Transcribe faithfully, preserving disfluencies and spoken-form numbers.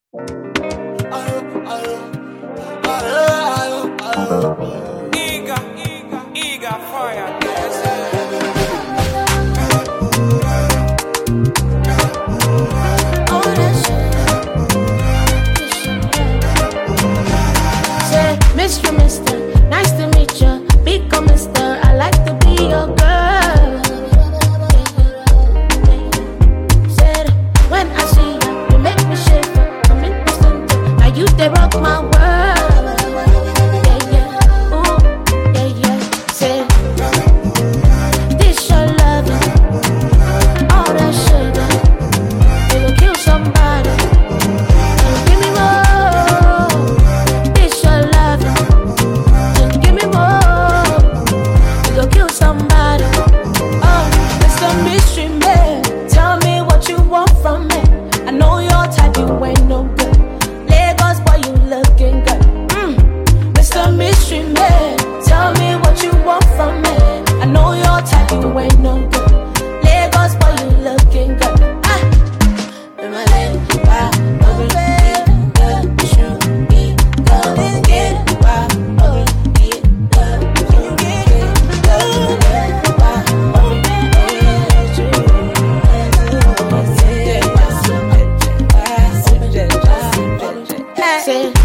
Eager, eager, eager fire. Oh, that shit. Say, Mister Mister, nice to meet ya. Become Mister, I like to be your girl. Said, when I see you, you make me shiver. I'm in the center, now you they rock my world. Yeah, yeah, ooh, yeah, yeah. Say, this your loving, all that sugar. It will kill somebody. Just give me more. This your loving. Just give me more. It will kill somebody. Oh, it's a mystery man. Tell me what you want from me. I know your type, you ain't no good. Lagos boy, you looking good. Mm. Mister Mystery Man, tell me what you want from me. I know your type, you ain't no good. Lagos boy, you looking good. Ah. In my leg, why, over it, good, shoot me, go, get it, why, over it, good, can you get it, go, why, over it, you, say,